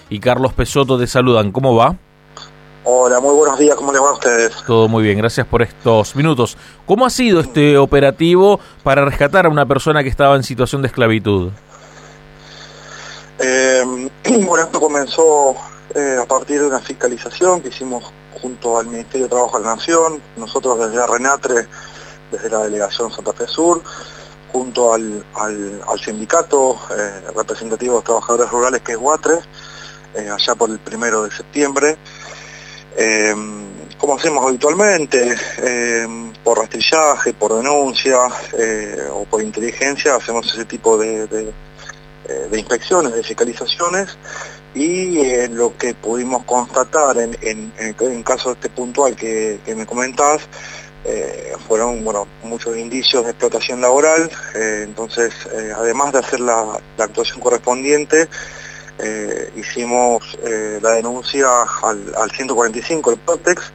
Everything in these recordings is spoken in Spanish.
y Carlos Pessotto te saludan. ¿Cómo va? Hola, muy buenos días, ¿cómo les va a ustedes? Todo muy bien, gracias por estos minutos. ¿Cómo ha sido este operativo para rescatar a una persona que estaba en situación de esclavitud? Bueno, esto comenzó a partir de una fiscalización que hicimos junto al Ministerio de Trabajo de la Nación, nosotros desde RENATRE, desde la Delegación Santa Fe Sur, junto al sindicato representativo de los trabajadores rurales, que es UATRE, allá por el 1 de septiembre. Como hacemos habitualmente, por rastrillaje, por denuncia o por inteligencia, hacemos ese tipo de inspecciones, de fiscalizaciones, y lo que pudimos constatar en caso este puntual que me comentás, fueron muchos indicios de explotación laboral. Entonces, además de hacer la actuación correspondiente, hicimos la denuncia al 145, el Protex,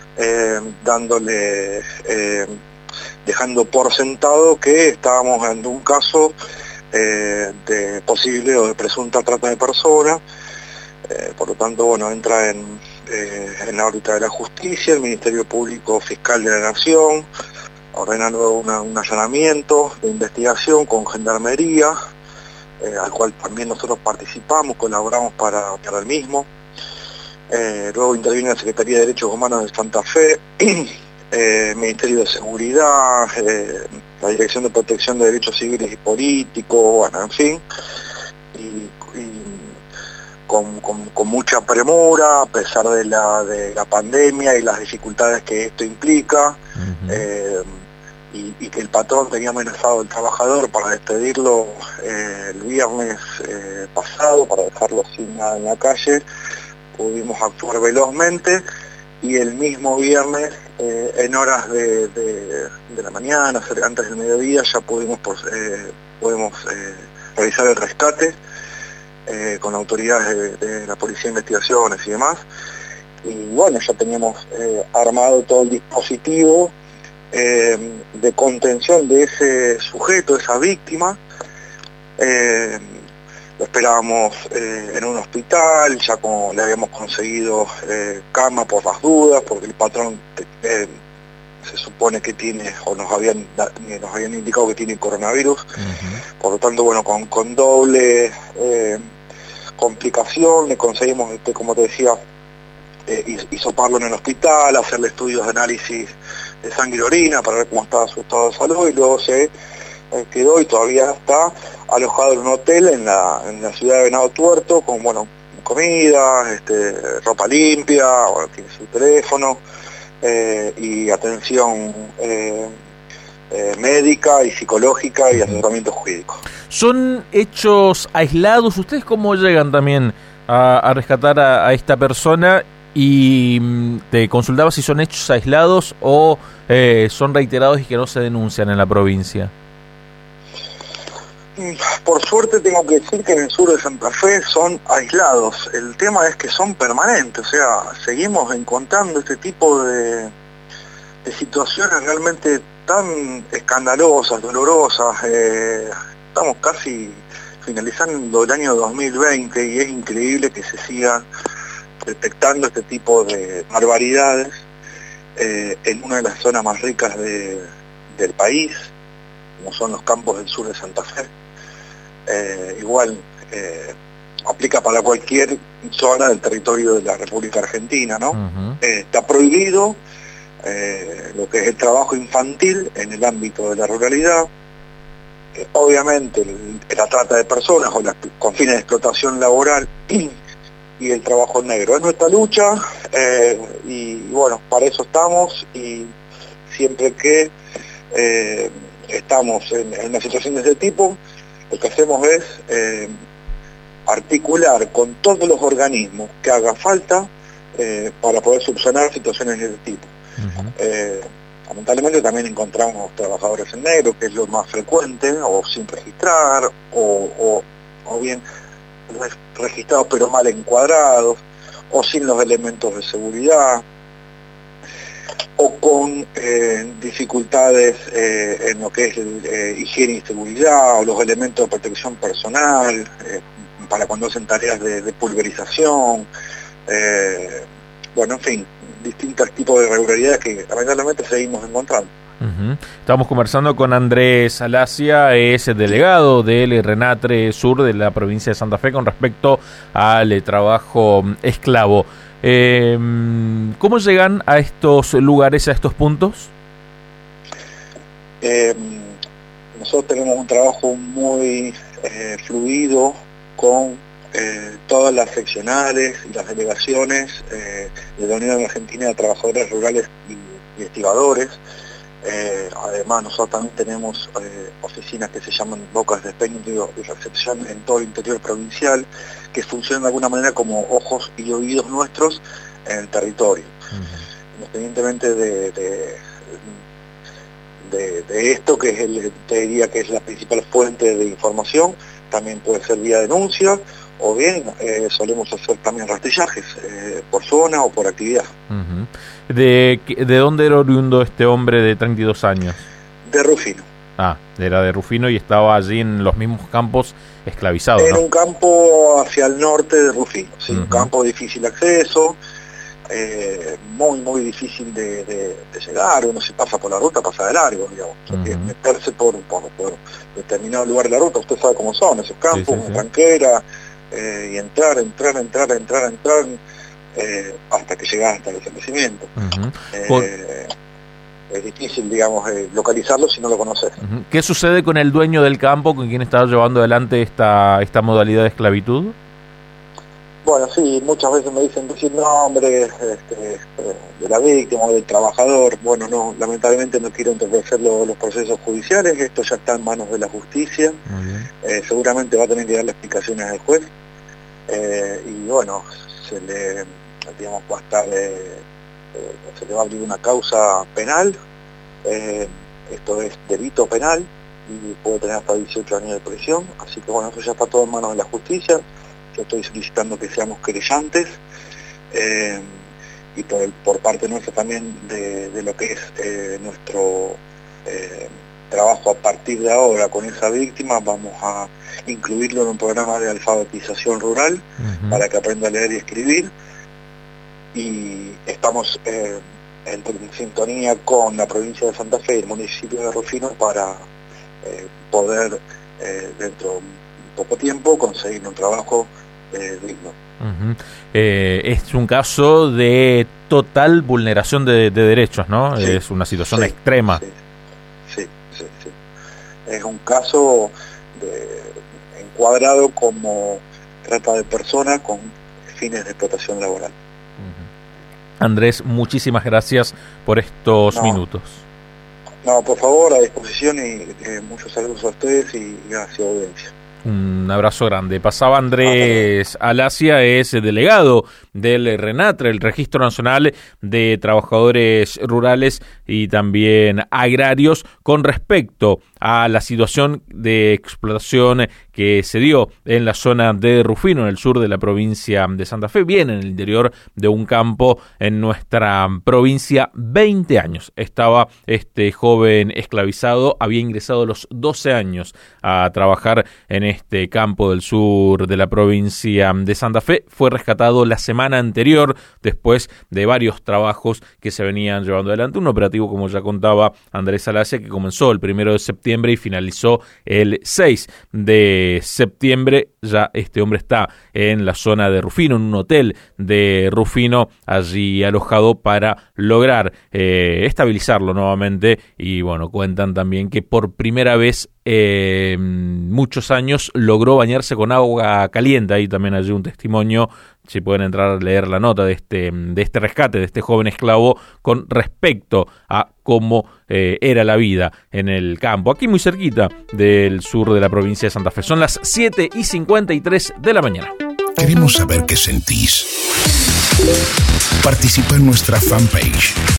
dejando por sentado que estábamos ante un caso de posible o de presunta trata de personas. Por lo tanto, entra en la órbita de la justicia. El Ministerio Público Fiscal de la Nación ordena luego un allanamiento de investigación con Gendarmería, al cual también nosotros participamos, colaboramos para el mismo. Luego interviene la Secretaría de Derechos Humanos de Santa Fe, Ministerio de Seguridad, la Dirección de Protección de Derechos Civiles y Políticos, en fin, y con mucha premura, a pesar de la pandemia y las dificultades que esto implica. Y que el patrón tenía amenazado al trabajador para despedirlo el viernes pasado, para dejarlo sin nada en la calle. Pudimos actuar velozmente y el mismo viernes, en horas de la mañana, antes del mediodía, ya pudimos realizar el rescate con autoridades de la Policía de Investigaciones y demás. Y ya teníamos armado todo el dispositivo de contención de ese sujeto, esa víctima. Lo esperábamos en un hospital, ya le habíamos conseguido cama por las dudas, porque el patrón se supone que tiene, o nos habían indicado que tiene coronavirus. Por lo tanto, con doble complicación le conseguimos, como te decía, hisoparlo en el hospital, hacerle estudios de análisis de sangre y orina para ver cómo estaba su estado de salud, y luego se quedó y todavía está alojado en un hotel en la ciudad de Venado Tuerto, con comida, ropa limpia, tiene su teléfono y atención médica y psicológica y asesoramiento jurídico. ¿Son hechos aislados? ¿Ustedes cómo llegan también a rescatar a esta persona? Y te consultaba si son hechos aislados o son reiterados y que no se denuncian en la provincia. Por suerte tengo que decir que en el sur de Santa Fe son aislados. El tema es que son permanentes, o sea, seguimos encontrando este tipo de situaciones realmente tan escandalosas, dolorosas. Estamos casi finalizando el año 2020 y es increíble que se sigan detectando este tipo de barbaridades en una de las zonas más ricas del país, como son los campos del sur de Santa Fe. Aplica para cualquier zona del territorio de la República Argentina, ¿no? Está prohibido lo que es el trabajo infantil en el ámbito de la ruralidad. Obviamente la trata de personas con fines de explotación laboral y el trabajo negro. Es nuestra lucha para eso estamos, y siempre que estamos en una situación de ese tipo, lo que hacemos es articular con todos los organismos que haga falta para poder subsanar situaciones de ese tipo. Lamentablemente también encontramos trabajadores en negro, que es lo más frecuente, o sin registrar, o bien registrados pero mal encuadrados, o sin los elementos de seguridad, o con dificultades en lo que es higiene y seguridad, o los elementos de protección personal, para cuando hacen tareas de pulverización, bueno, en fin, distintos tipos de irregularidades que lamentablemente seguimos encontrando. Estamos conversando con Andrés Alacia, es el delegado del RENATRE Sur de la provincia de Santa Fe con respecto al trabajo esclavo. ¿Cómo llegan a estos lugares, a estos puntos? Nosotros tenemos un trabajo muy fluido con todas las seccionales y las delegaciones de la Unión Argentina de Trabajadores Rurales y Investigadores. Además nosotros también tenemos oficinas que se llaman bocas de expendio y recepción en todo el interior provincial, que funcionan de alguna manera como ojos y oídos nuestros en el territorio. Independientemente de esto, que es te diría que es la principal fuente de información, también puede ser vía denuncia, o bien solemos hacer también rastrillajes por zona o por actividad. ¿De dónde era oriundo este hombre de 32 años? De Rufino. Era de Rufino y estaba allí en los mismos campos esclavizado, ¿no? En un campo hacia el norte de Rufino, sí, un campo de difícil acceso, muy difícil de llegar. Uno se pasa por la ruta, pasa de largo, digamos. Meterse por determinado lugar de la ruta, usted sabe cómo son esos campos, una tranquera, y entrar hasta que llegas hasta el establecimiento. Es difícil, digamos, localizarlo si no lo conoces. ¿Qué sucede con el dueño del campo, con quien está llevando adelante esta modalidad de esclavitud? Bueno, sí, muchas veces me dicen decir nombres de la víctima o del trabajador. Bueno, no, lamentablemente no quiero entorpecer los procesos judiciales, esto ya está en manos de la justicia. Seguramente va a tener que darle explicaciones al juez, y bueno, se le va a abrir una causa penal, esto es delito penal y puede tener hasta 18 años de prisión, así que bueno, eso ya está todo en manos de la justicia. Yo estoy solicitando que seamos querellantes, y por parte nuestra también de lo que es nuestro trabajo a partir de ahora con esa víctima, vamos a incluirlo en un programa de alfabetización rural para que aprenda a leer y escribir, y estamos en sintonía con la provincia de Santa Fe y el municipio de Rufino para poder dentro de poco tiempo conseguir un trabajo digno. Es un caso de total vulneración de derechos, ¿no? Sí, es una situación extrema. Sí. Es un caso encuadrado como trata de personas con fines de explotación laboral. Andrés, muchísimas gracias por estos minutos. No, por favor, a disposición, y muchos saludos a ustedes y gracias, audiencia. Un abrazo grande. Pasaba Andrés Alacia, es delegado del RENATRE, el Registro Nacional de Trabajadores Rurales y también Agrarios, con respecto a la situación de explotación que se dio en la zona de Rufino, en el sur de la provincia de Santa Fe, bien en el interior de un campo en nuestra provincia. 20 años estaba este joven esclavizado, había ingresado a los 12 años a trabajar en este campo del sur de la provincia de Santa Fe. Fue rescatado la semana anterior, después de varios trabajos que se venían llevando adelante. Un operativo, como ya contaba Andrés Alacia, que comenzó el 1 de septiembre y finalizó el 6 de septiembre. Ya este hombre está en la zona de Rufino, en un hotel de Rufino, allí alojado para lograr estabilizarlo nuevamente. Y bueno, cuentan también que por primera vez muchos años logró bañarse con agua caliente. Ahí también hay un testimonio, si pueden entrar a leer la nota de este rescate de este joven esclavo con respecto a cómo era la vida en el campo, aquí muy cerquita del sur de la provincia de Santa Fe. Son las 7:53 de la mañana. Queremos saber qué sentís. Participa en nuestra fanpage